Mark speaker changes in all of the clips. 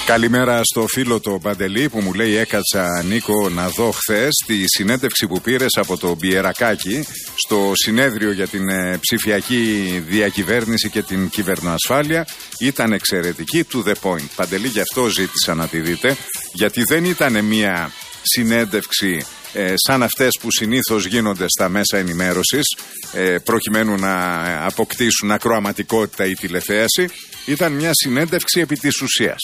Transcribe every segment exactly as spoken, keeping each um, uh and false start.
Speaker 1: Καλημέρα στο φίλο το Παντελή που μου λέει έκατσα Νίκο να δω χθες τη συνέντευξη που πήρες από το Μπιερακάκι στο συνέδριο για την ε, ψηφιακή διακυβέρνηση και την κυβερνοασφάλεια. Ήταν εξαιρετική, to the point. Παντελή, γι' αυτό ζήτησα να τη δείτε, γιατί δεν ήταν μια συνέντευξη ε, σαν αυτές που συνήθως γίνονται στα μέσα ενημέρωσης ε, προκειμένου να αποκτήσουν ακροαματικότητα η τηλεθέαση. Ήταν μια συνέντευξη επί της ουσίας.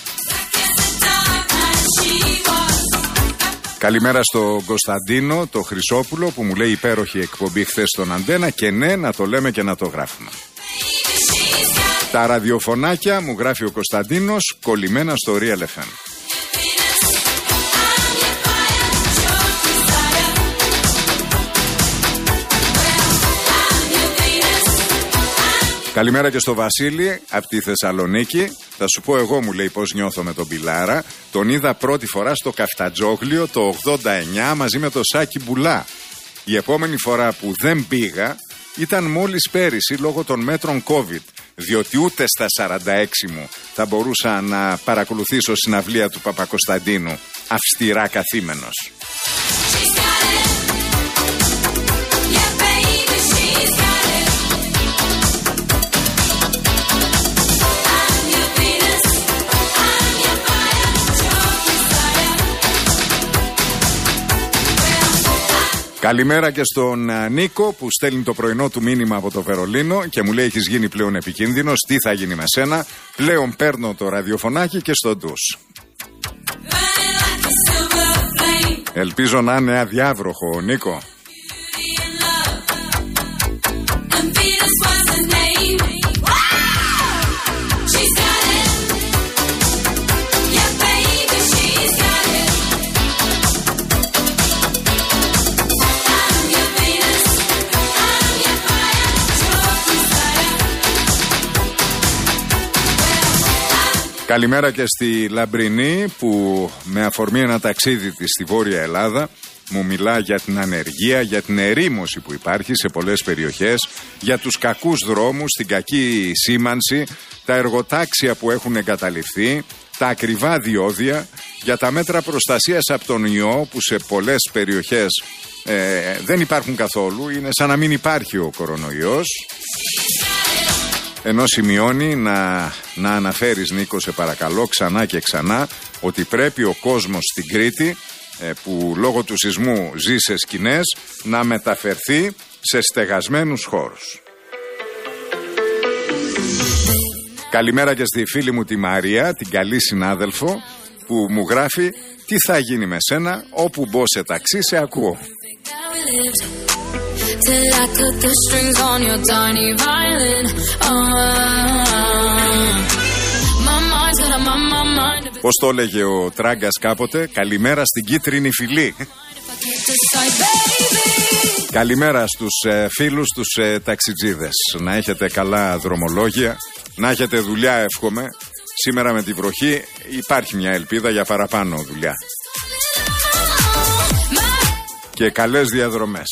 Speaker 1: Καλημέρα στο Κωνσταντίνο, το Χρυσόπουλο, που μου λέει υπέροχη εκπομπή χθες στον Αντένα, και ναι, να το λέμε και να το γράφουμε. Τα ραδιοφωνάκια, μου γράφει ο Κωνσταντίνος, κολλημένα στο Real εφ εμ. Καλημέρα και στο Βασίλη από τη Θεσσαλονίκη. Θα σου πω εγώ, μου λέει, πώς νιώθω με τον Πιλάρα. Τον είδα πρώτη φορά στο Καφτατζόγλιο το ογδόντα εννιά μαζί με το Σάκη Μπουλά. Η επόμενη φορά που δεν πήγα ήταν μόλις πέρυσι λόγω των μέτρων COVID, διότι ούτε στα σαράντα έξι μου θα μπορούσα να παρακολουθήσω συναυλία του Παπακοσταντίνου αυστηρά καθήμενος. Καλημέρα και στον Νίκο που στέλνει το πρωινό του μήνυμα από το Βερολίνο και μου λέει έχεις γίνει πλέον επικίνδυνος, τι θα γίνει με σένα, πλέον παίρνω το ραδιοφωνάκι και στο ντους. Ελπίζω να είναι αδιάβροχο, Νίκο. Καλημέρα και στη Λαμπρινή που με αφορμή ένα ταξίδι της στη Βόρεια Ελλάδα μου μιλά για την ανεργία, για την ερήμωση που υπάρχει σε πολλές περιοχές, για τους κακούς δρόμους, την κακή σήμανση, τα εργοτάξια που έχουν εγκαταλειφθεί, τα ακριβά διόδια, για τα μέτρα προστασίας από τον ιό που σε πολλές περιοχές ε, δεν υπάρχουν καθόλου, είναι σαν να μην υπάρχει ο κορονοϊός. Ενώ σημειώνει να, να αναφέρεις, Νίκο, σε παρακαλώ, ξανά και ξανά, ότι πρέπει ο κόσμος στην Κρήτη, ε, που λόγω του σεισμού ζει σε σκηνές, να μεταφερθεί σε στεγασμένους χώρους. Καλημέρα και στη φίλη μου τη Μαρία, την καλή συνάδελφο, που μου γράφει τι θα γίνει με σένα, όπου μπω σε ταξί σε ακούω. Till I cut the strings on your tiny violin. Πώς το έλεγε ο Τράγκας κάποτε, καλημέρα στην κίτρινη φυλή. Καλημέρα στους ε, φίλους τους ε, ταξιτζίδες. Να έχετε καλά δρομολόγια, να έχετε δουλειά, εύχομαι. Σήμερα με τη βροχή υπάρχει μια ελπίδα για παραπάνω δουλειά. Και καλές διαδρομές.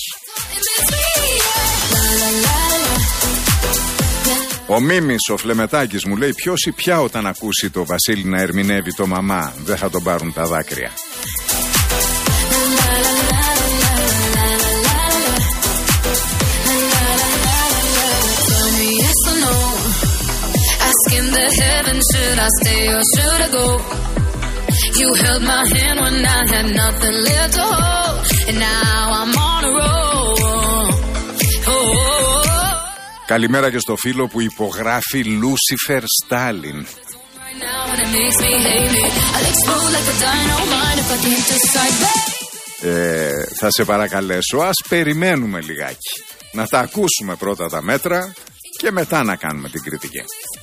Speaker 1: Ο Μίμης, ο Φλεμετάκης, μου λέει ποιος ή ποια όταν ακούσει το Βασίλη να ερμηνεύει το μαμά δεν θα τον πάρουν τα δάκρυα. Καλημέρα και στο φίλο που υπογράφει Λούσιφερ Στάλιν. Ε, θα σε παρακαλέσω, ας περιμένουμε λιγάκι. Να τα ακούσουμε πρώτα τα μέτρα και μετά να κάνουμε την κριτική.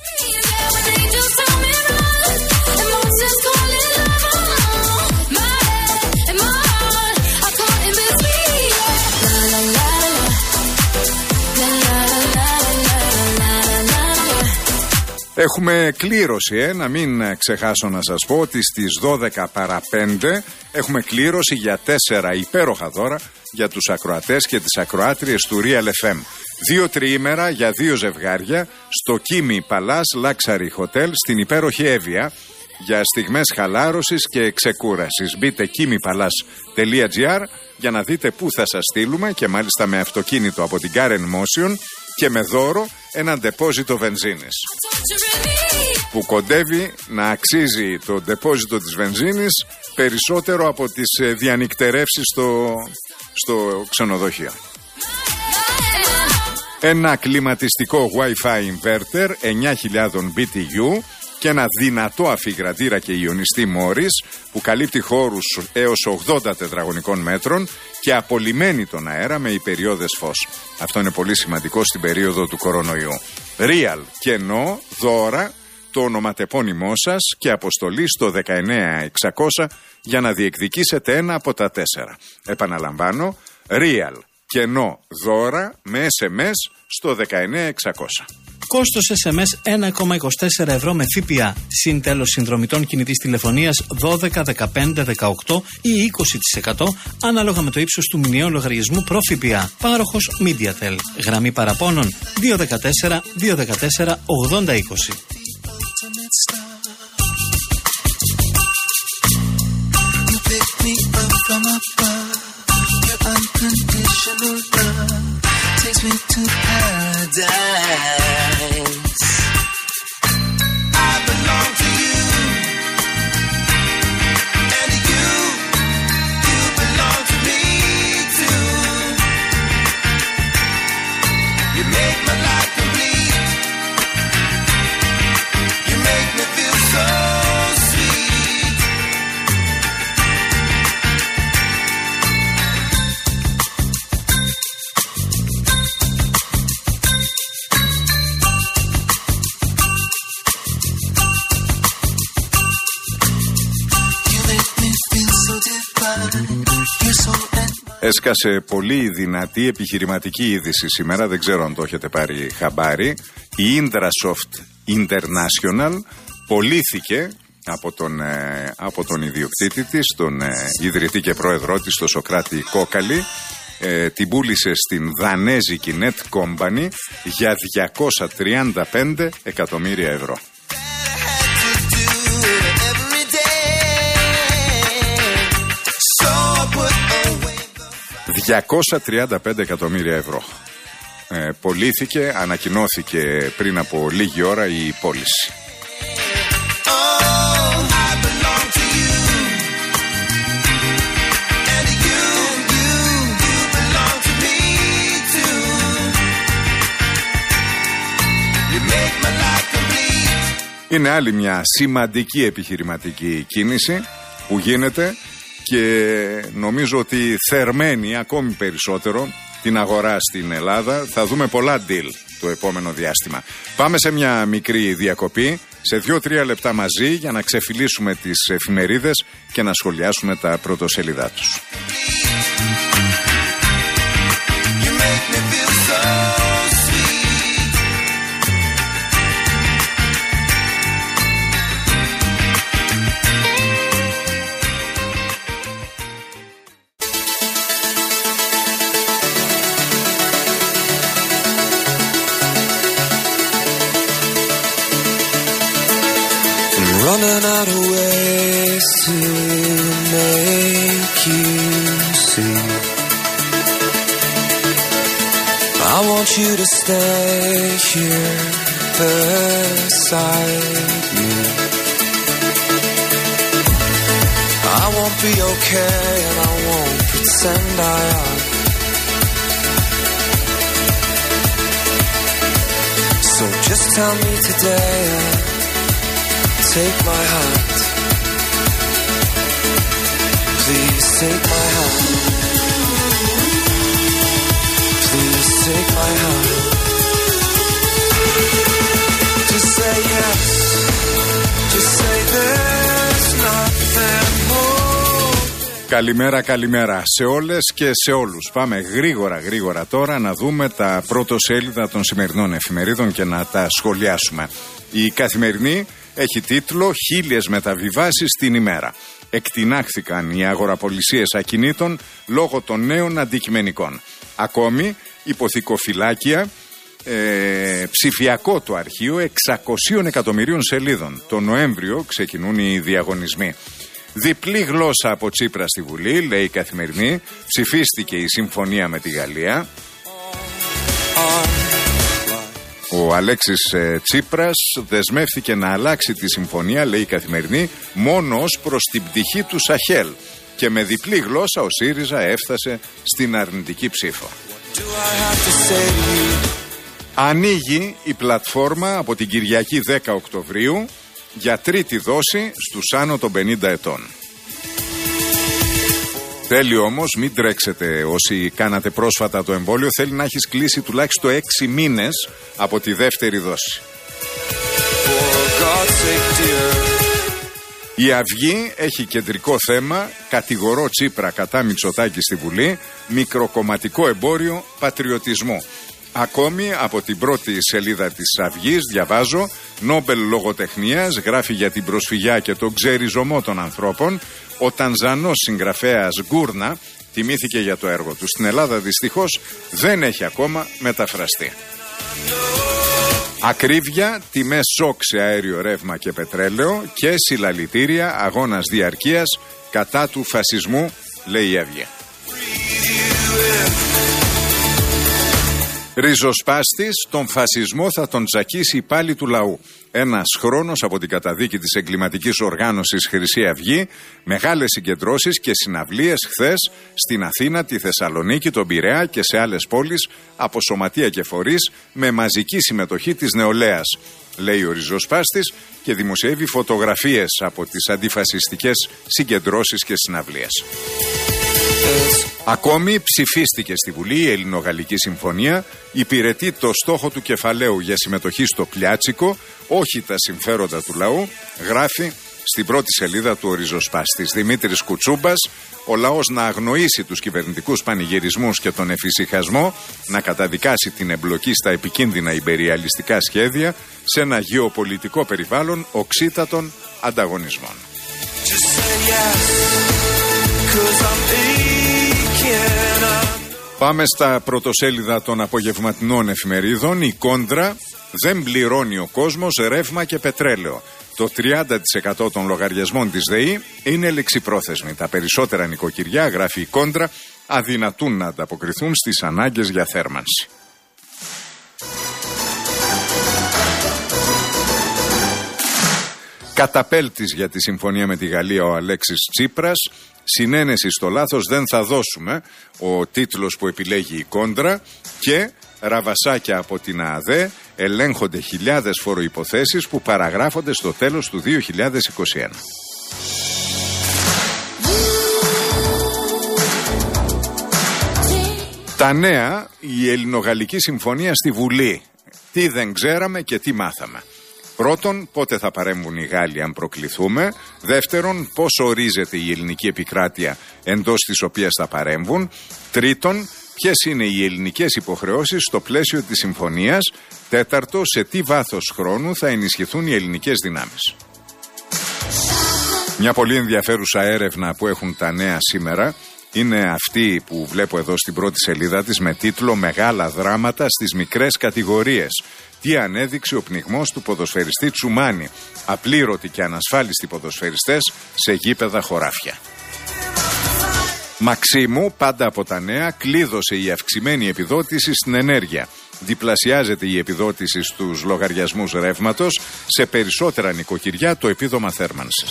Speaker 1: Έχουμε κλήρωση, ε, να μην ξεχάσω να σας πω ότι στις δώδεκα παρά πέντε έχουμε κλήρωση για τέσσερα υπέροχα δώρα για τους ακροατές και τις ακροάτριες του Real εφ εμ. Δύο τριήμερα για δύο ζευγάρια στο Kimi Palace Luxury Hotel στην υπέροχη Εύβοια για στιγμές χαλάρωσης και ξεκούρασης. Μπείτε κίμιπαλάς τελεία τζι άρ για να δείτε πού θα σας στείλουμε, και μάλιστα με αυτοκίνητο από την Car εν Motion και με δώρο ένα ντεπόζιτο βενζίνης, που κοντεύει να αξίζει το ντεπόζιτο της βενζίνης περισσότερο από τις διανυκτερεύσεις στο, στο ξενοδοχείο. Ένα κλιματιστικό Wi-Fi inverter εννιά χιλιάδες μπι τι γιου και ένα δυνατό αφιγρατήρα και ιονιστή Morris που καλύπτει χώρους έως ογδόντα τετραγωνικών μέτρων και απολυμμένει τον αέρα με υπεριόδες φως. Αυτό είναι πολύ σημαντικό στην περίοδο του κορονοϊού. Real κενό, δώρα, το ονοματεπώνυμό σας και αποστολή στο δεκαεννιά εξακόσια για να διεκδικήσετε ένα από τα τέσσερα. Επαναλαμβάνω, Real κενό, δώρα με ες εμ ες στο δεκαεννιά εξακόσια.
Speaker 2: Κόστος ες εμ ες ένα κόμμα είκοσι τέσσερα ευρώ με ΦΠΑ. Συν τέλος συνδρομητών κινητής τηλεφωνίας δώδεκα, δεκαπέντε, δεκαοκτώ ή είκοσι τοις εκατό ανάλογα με το ύψος του μηνιαίου λογαριασμού προ ΦΠΑ. Πάροχος MediaTel. Γραμμή παραπώνων δύο ένα τέσσερα, δύο ένα τέσσερα, ογδόντα είκοσι.
Speaker 3: Unconditional love takes me to paradise. I belong to you, and you, you belong to me too. You make my life complete. You make me feel so sweet.
Speaker 1: Έσκασε πολύ δυνατή επιχειρηματική είδηση σήμερα, δεν ξέρω αν το έχετε πάρει χαμπάρι. Η Indrasoft International πωλήθηκε από τον, ε, από τον ιδιοκτήτη της, τον ε, ιδρυτή και πρόεδρό της, τον Σοκράτη Κόκαλη. Ε, την πούλησε στην δανέζικη Net Company για διακόσια τριάντα πέντε εκατομμύρια ευρώ. διακόσια τριάντα πέντε εκατομμύρια ευρώ. Ε, πωλήθηκε, ανακοινώθηκε πριν από λίγη ώρα η πώληση. Είναι άλλη μια σημαντική επιχειρηματική κίνηση που γίνεται και νομίζω ότι θερμαίνει ακόμη περισσότερο την αγορά στην Ελλάδα. Θα δούμε πολλά deal το επόμενο διάστημα. Πάμε σε μια μικρή διακοπή, σε δύο-τρία λεπτά μαζί, για να ξεφυλίσουμε τις εφημερίδες και να σχολιάσουμε τα πρωτοσέλιδά τους.
Speaker 3: Running out of ways to make you see. I want you to stay here beside me. I won't be okay and I won't pretend I am. So just tell me today and take my hand. Please take my hand. Please take my hand. Just say yes. Just say there's nothing more.
Speaker 1: Καλημέρα, καλημέρα σε όλες και σε όλους. Πάμε γρήγορα, γρήγορα τώρα να δούμε τα πρωτοσέλιδα των σημερινών εφημερίδων και να τα σχολιάσουμε. Η Καθημερινή έχει τίτλο «Χίλιες μεταβιβάσεις την ημέρα». Εκτινάχθηκαν οι αγοραπολισίες ακινήτων λόγω των νέων αντικειμενικών. Ακόμη, υποθηκοφυλάκια ε, ψηφιακό το αρχείο εξακόσιων εκατομμυρίων σελίδων. Το Νοέμβριο ξεκινούν οι διαγωνισμοί. Διπλή γλώσσα από Τσίπρα στη Βουλή, λέει η Καθημερινή. Ψηφίστηκε η συμφωνία με τη Γαλλία. Ο Αλέξης ε, Τσίπρας δεσμεύθηκε να αλλάξει τη συμφωνία, λέει η Καθημερινή, μόνο ως προς την πτυχή του Σαχέλ. Και με διπλή γλώσσα ο ΣΥΡΙΖΑ έφτασε στην αρνητική ψήφο. Ανοίγει η πλατφόρμα από την Κυριακή δέκα Οκτωβρίου για τρίτη δόση στους άνω των πενήντα ετών. Θέλει όμως, μην τρέξετε όσοι κάνατε πρόσφατα το εμβόλιο, θέλει να έχεις κλείσει τουλάχιστον έξι μήνες από τη δεύτερη δόση. Η Αυγή έχει κεντρικό θέμα, κατηγορώ Τσίπρα κατά Μητσοτάκη στη Βουλή, μικροκομματικό εμπόριο πατριωτισμού. Ακόμη από την πρώτη σελίδα της Αυγής διαβάζω, Νόμπελ λογοτεχνίας γράφει για την προσφυγιά και τον ξεριζωμό των ανθρώπων. Ο Τανζανός συγγραφέας Γκούρνα τιμήθηκε για το έργο του. Στην Ελλάδα δυστυχώς δεν έχει ακόμα μεταφραστεί. Ακρίβεια, τιμές σοκ σε αέριο, ρεύμα και πετρέλαιο και συλλαλητήρια, αγώνας διαρκείας κατά του φασισμού, λέει η Αυγή. Ριζοσπάστης, τον φασισμό θα τον τσακίσει η πάλη του λαού. Ένας χρόνος από την καταδίκη της εγκληματικής οργάνωσης Χρυσή Αυγή, μεγάλες συγκεντρώσεις και συναυλίες χθες στην Αθήνα, τη Θεσσαλονίκη, τον Πειραιά και σε άλλες πόλεις από σωματεία και φορείς με μαζική συμμετοχή της νεολαίας, λέει ο ριζοσπάστης και δημοσιεύει φωτογραφίες από τις αντιφασιστικές συγκεντρώσεις και συναυλίες. Ακόμη ψηφίστηκε στη Βουλή η Ελληνογαλλική Συμφωνία, υπηρετεί το στόχο του κεφαλαίου για συμμετοχή στο πλιάτσικο, όχι τα συμφέροντα του λαού, γράφει στην πρώτη σελίδα του ο ριζοσπάστης Δημήτρης Κουτσούμπας. Ο λαός να αγνοήσει τους κυβερνητικούς πανηγυρισμούς και τον εφησυχασμό, να καταδικάσει την εμπλοκή στα επικίνδυνα ιμπεριαλιστικά σχέδια σε ένα γεωπολιτικό περιβάλλον οξύτατων ανταγωνισμών. Πάμε στα πρωτοσέλιδα των απογευματινών εφημερίδων. Η Κόντρα, δεν πληρώνει ο κόσμος ρεύμα και πετρέλαιο. Το τριάντα τοις εκατό των λογαριασμών της ΔΕΗ είναι ληξιπρόθεσμοι. Τα περισσότερα νοικοκυριά, γράφει η Κόντρα, αδυνατούν να ανταποκριθούν στις ανάγκες για θέρμανση. Καταπέλτης για τη συμφωνία με τη Γαλλία ο Αλέξης Τσίπρας. Συνένεση στο λάθος δεν θα δώσουμε, ο τίτλος που επιλέγει η Κόντρα. Και ραβασάκια από την ΑΔΕ, ελέγχονται χιλιάδες φοροϋποθέσεις που παραγράφονται στο τέλος του δύο χιλιάδες είκοσι ένα. Τα νέα, η Ελληνογαλλική Συμφωνία στη Βουλή. Τι δεν ξέραμε και τι μάθαμε. Πρώτον, πότε θα παρέμβουν οι Γάλλοι αν προκληθούμε. Δεύτερον, πώς ορίζεται η ελληνική επικράτεια εντός της οποίας θα παρέμβουν. Τρίτον, ποιες είναι οι ελληνικές υποχρεώσεις στο πλαίσιο της συμφωνίας. Τέταρτο, σε τι βάθος χρόνου θα ενισχυθούν οι ελληνικές δυνάμεις. Μια πολύ ενδιαφέρουσα έρευνα που έχουν τα νέα σήμερα είναι αυτή που βλέπω εδώ στην πρώτη σελίδα της με τίτλο «Μεγάλα δράματα στις μικρές κατηγορίες». Τι ανέδειξε ο πνιγμός του ποδοσφαιριστή Τσουμάνι. Απλήρωτοι και ανασφάλιστοι ποδοσφαιριστές σε γήπεδα χωράφια. Μαξίμου, πάντα από τα νέα, κλείδωσε η αυξημένη επιδότηση στην ενέργεια. Διπλασιάζεται η επιδότηση στους λογαριασμούς ρεύματος, σε περισσότερα νοικοκυριά το επίδομα θέρμανσης.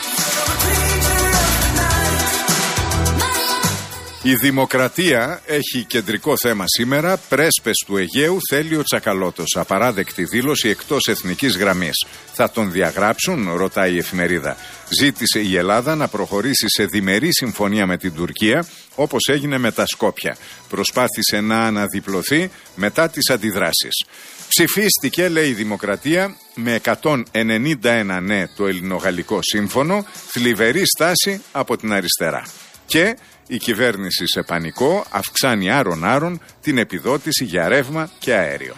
Speaker 1: Η Δημοκρατία έχει κεντρικό θέμα σήμερα. Πρέσπες του Αιγαίου θέλει ο Τσακαλώτος. Απαράδεκτη δήλωση εκτός εθνικής γραμμής. Θα τον διαγράψουν, ρωτάει η εφημερίδα. Ζήτησε η Ελλάδα να προχωρήσει σε διμερή συμφωνία με την Τουρκία, όπως έγινε με τα Σκόπια. Προσπάθησε να αναδιπλωθεί μετά τις αντιδράσεις. Ψηφίστηκε, λέει η Δημοκρατία, με εκατόν ενενήντα ένα ναι το ελληνογαλλικό σύμφωνο, θλιβερή στάση από την αριστερά. Και η κυβέρνηση σε πανικό αυξάνει άρον-άρον την επιδότηση για ρεύμα και αέριο.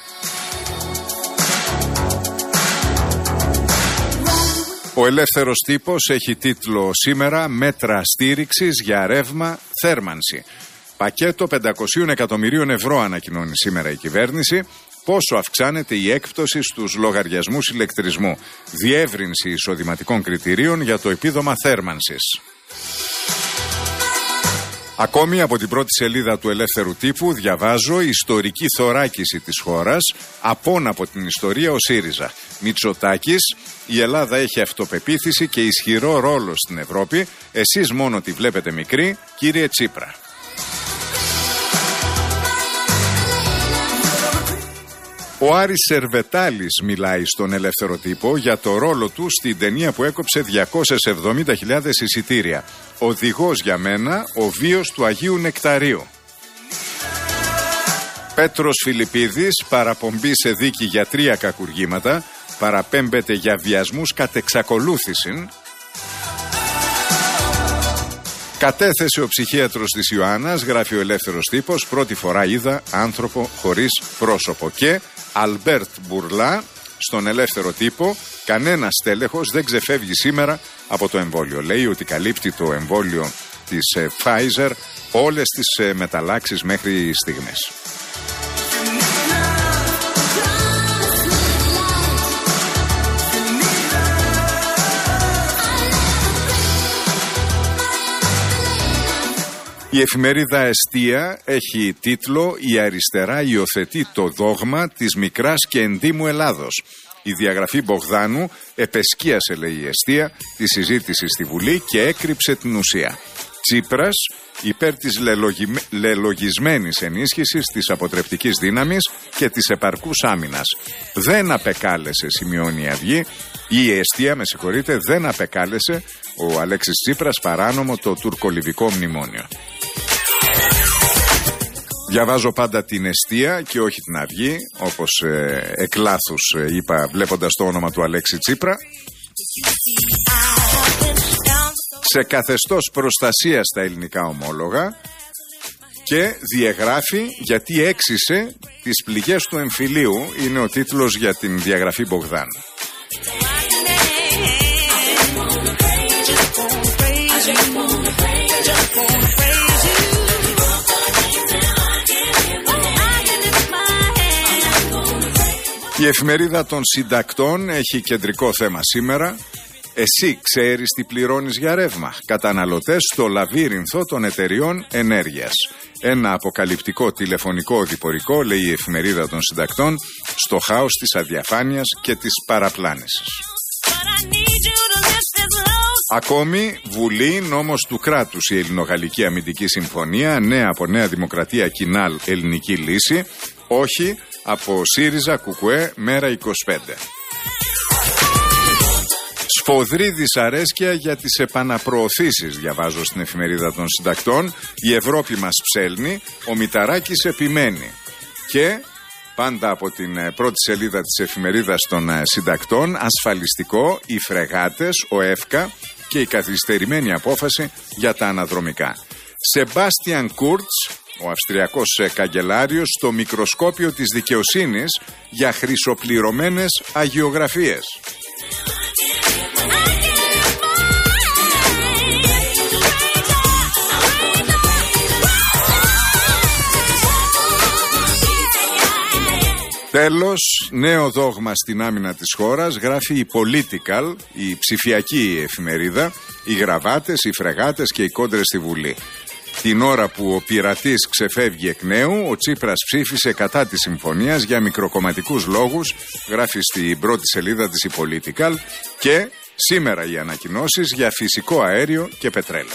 Speaker 1: Ο Ελεύθερος Τύπος έχει τίτλο σήμερα «Μέτρα στήριξης για ρεύμα θέρμανση». Πακέτο πεντακόσια εκατομμυρίων ευρώ ανακοινώνει σήμερα η κυβέρνηση. πόσο αυξάνεται η έκπτωση στους λογαριασμούς ηλεκτρισμού. Διεύρυνση εισοδηματικών κριτηρίων για το επίδομα θέρμανσης. Ακόμη από την πρώτη σελίδα του Ελεύθερου Τύπου διαβάζω ιστορική θωράκιση της χώρας, απόν από την ιστορία ο ΣΥΡΙΖΑ. Μητσοτάκης, η Ελλάδα έχει αυτοπεποίθηση και ισχυρό ρόλο στην Ευρώπη, εσείς μόνο τη βλέπετε μικρή, κύριε Τσίπρα. Ο Άρης Σερβετάλης μιλάει στον Ελεύθερο Τύπο για το ρόλο του στην ταινία που έκοψε διακόσιες εβδομήντα χιλιάδες εισιτήρια. Οδηγός για μένα, ο βίος του Αγίου Νεκταρίου. Πέτρος Φιλιππίδης, παραπομπή σε δίκη για τρία κακουργήματα, παραπέμπεται για βιασμούς κατ' εξακολούθηση. Κατέθεσε ο ψυχίατρος της Ιωάννας, γράφει ο Ελεύθερος Τύπος, πρώτη φορά είδα άνθρωπο χωρίς πρόσωπο. Και Αλμπέρτ Μπουρλά, στον Ελεύθερο Τύπο, κανένας τέλεχος δεν ξεφεύγει σήμερα από το εμβόλιο. Λέει ότι καλύπτει το εμβόλιο της Pfizer όλες τις μεταλλάξεις μέχρι στιγμής. Η εφημερίδα Εστία έχει τίτλο «Η αριστερά υιοθετεί το δόγμα της μικράς και ενδύμου Ελλάδος». Η διαγραφή Μπογδάνου επεσκίασε, λέει η Εστία, τη συζήτηση στη Βουλή και έκρυψε την ουσία. Τσίπρας υπέρ της λελογι... λελογισμένης ενίσχυσης της αποτρεπτικής δύναμης και της επαρκούς άμυνας. Δεν απεκάλεσε, σημειώνει η Αυγή, η Εστία, με συγχωρείτε, δεν απεκάλεσε ο Αλέξης Τσίπρας παράνομο το τουρκολιβικό μνημόνιο. Διαβάζω πάντα την Εστία και όχι την Αυγή, όπως ε, εκ λάθους ε, είπα βλέποντας το όνομα του Αλέξη Τσίπρα. Σε καθεστώς προστασία στα ελληνικά ομόλογα και διαγράφει γιατί έξισε τις πληγές του εμφυλίου, είναι ο τίτλος για την διαγραφή Μπογδάνου. Η εφημερίδα των συντακτών έχει κεντρικό θέμα σήμερα. Εσύ ξέρεις τι πληρώνεις για ρεύμα? Καταναλωτές στο λαβύρινθο των εταιριών ενέργειας. Ένα αποκαλυπτικό τηλεφωνικό οδηπορικό, λέει η εφημερίδα των συντακτών, στο χάος της αδιαφάνειας και της παραπλάνησης. Ακόμη, Βουλή, νόμος του κράτους, η Ελληνογαλλική Αμυντική Συμφωνία, νέα από Νέα Δημοκρατία, Κινάλ, Ελληνική Λύση, όχι από ΣΥΡΙΖΑ, Κουκουέ, Μέρα είκοσι πέντε. Σφοδρή δυσαρέσκεια για τις επαναπροωθήσεις, διαβάζω στην εφημερίδα των συντακτών. Η Ευρώπη μας ψέλνει, ο Μηταράκης επιμένει. Και πάντα από την πρώτη σελίδα της εφημερίδας των συντακτών, ασφαλιστικό, οι φρεγάτες, ο ΕΦΚΑ και η καθυστερημένη απόφαση για τα αναδρομικά. Σεμπάστιαν Κούρτς, ο Αυστριακός καγκελάριος, στο μικροσκόπιο της δικαιοσύνης για χρυσοπληρωμένες αγιογραφίες. Τέλος, νέο δόγμα στην άμυνα της χώρας, γράφει η Political, η ψηφιακή εφημερίδα, οι γραβάτες, οι φρεγάτες και οι κόντρες στη Βουλή. Την ώρα που ο πειρατής ξεφεύγει εκ νέου, ο Τσίπρας ψήφισε κατά της συμφωνίας για μικροκομματικούς λόγους, γράφει στην πρώτη σελίδα της η Political, και σήμερα οι ανακοινώσεις για φυσικό αέριο και πετρέλαιο.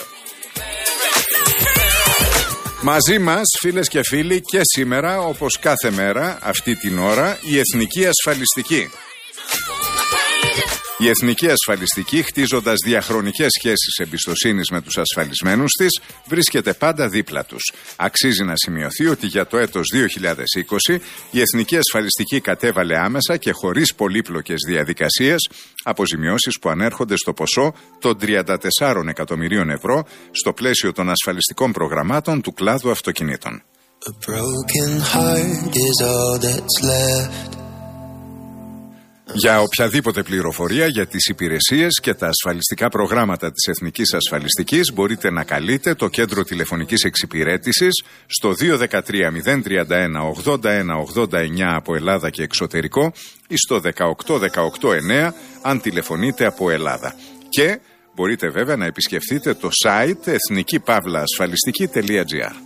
Speaker 1: Μαζί μας, φίλες και φίλοι, και σήμερα, όπως κάθε μέρα, αυτή την ώρα, η Εθνική Ασφαλιστική. Η Εθνική Ασφαλιστική, χτίζοντας διαχρονικές σχέσεις εμπιστοσύνης με τους ασφαλισμένους της, βρίσκεται πάντα δίπλα τους. Αξίζει να σημειωθεί ότι για το έτος δύο χιλιάδες είκοσι η Εθνική Ασφαλιστική κατέβαλε άμεσα και χωρίς πολύπλοκες διαδικασίες αποζημιώσεις που ανέρχονται στο ποσό των τριάντα τεσσάρων εκατομμυρίων ευρώ στο πλαίσιο των ασφαλιστικών προγραμμάτων του κλάδου αυτοκινήτων. Για οποιαδήποτε πληροφορία για τις υπηρεσίες και τα ασφαλιστικά προγράμματα της Εθνικής Ασφαλιστικής μπορείτε να καλείτε το κέντρο τηλεφωνικής εξυπηρέτησης στο δύο ένα τρία μηδέν τρία ένα ογδόντα ένα ογδόντα εννιά από Ελλάδα και εξωτερικό ή στο δεκαοκτώ δεκαοκτώ εννέα αν τηλεφωνείτε από Ελλάδα. Και μπορείτε βέβαια να επισκεφτείτε το site εθνική παύλα ασφαλιστική τελεία τζι άρ.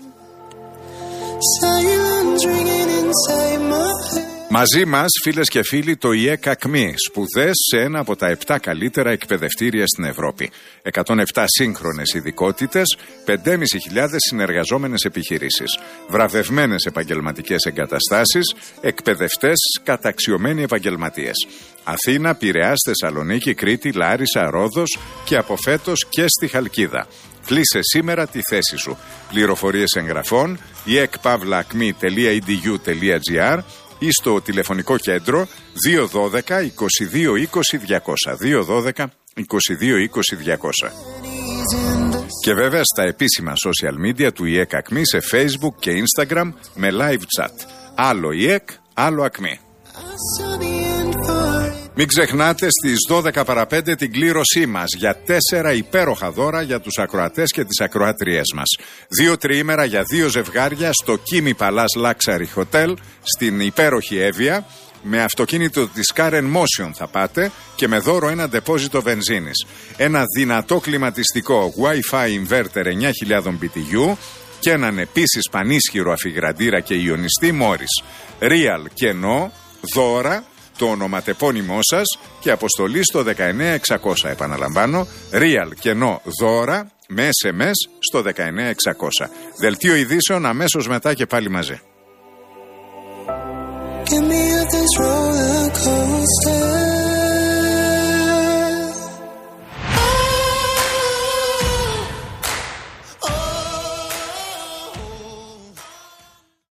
Speaker 1: Μαζί μας, φίλες και φίλοι, το ΙΕΚ ΑΚΜΗ, σπουδές σε ένα από τα επτά καλύτερα εκπαιδευτήρια στην Ευρώπη. εκατόν επτά σύγχρονες ειδικότητες, πέντε χιλιάδες πεντακόσιες συνεργαζόμενες επιχειρήσεις, βραβευμένες επαγγελματικές εγκαταστάσεις, εκπαιδευτές, καταξιωμένοι επαγγελματίες. Αθήνα, Πειραιάς, Θεσσαλονίκη, Κρήτη, Λάρισα, Ρόδος και από φέτος και στη Χαλκίδα. Κλείσε σήμερα τη θέση σου. Πληροφορίες εγγραφών ι ε κ παύλα α κ μ ι τελεία ι ντι γιου τελεία τζι άρ ή στο τηλεφωνικό κέντρο δύο ένα δύο είκοσι δύο είκοσι διακόσια. δύο ένα δύο είκοσι δύο είκοσι διακόσια. Και βέβαια στα επίσημα social media του ΙΕΚ ΑΚΜΗ σε Facebook και Instagram με live chat. Άλλο ΙΕΚ, άλλο ΑΚΜΗ. Μην ξεχνάτε στις δώδεκα παρά πέντε την κλήρωσή μας για τέσσερα υπέροχα δώρα για τους ακροατές και τις ακροάτριές μας. Δύο τριήμερα για δύο ζευγάρια στο Kimi Palace Luxury Hotel στην υπέροχη Εύβοια. Με αυτοκίνητο της Car and Motion θα πάτε και με δώρο ένα ντεπόζιτο βενζίνης. Ένα δυνατό κλιματιστικό Wi-Fi inverter εννιά χιλιάδες μπι τι γιου και έναν επίσης πανίσχυρο αφιγραντήρα και ιονιστή Morris. Real κενό, δώρα, το ονοματεπώνυμό σας και αποστολή στο δεκαεννέα εξακόσια. Επαναλαμβάνω, real κενό δώρα με ες εμ ες στο δεκαεννέα εξακόσια. Δελτίο ειδήσεων αμέσως μετά και πάλι μαζί.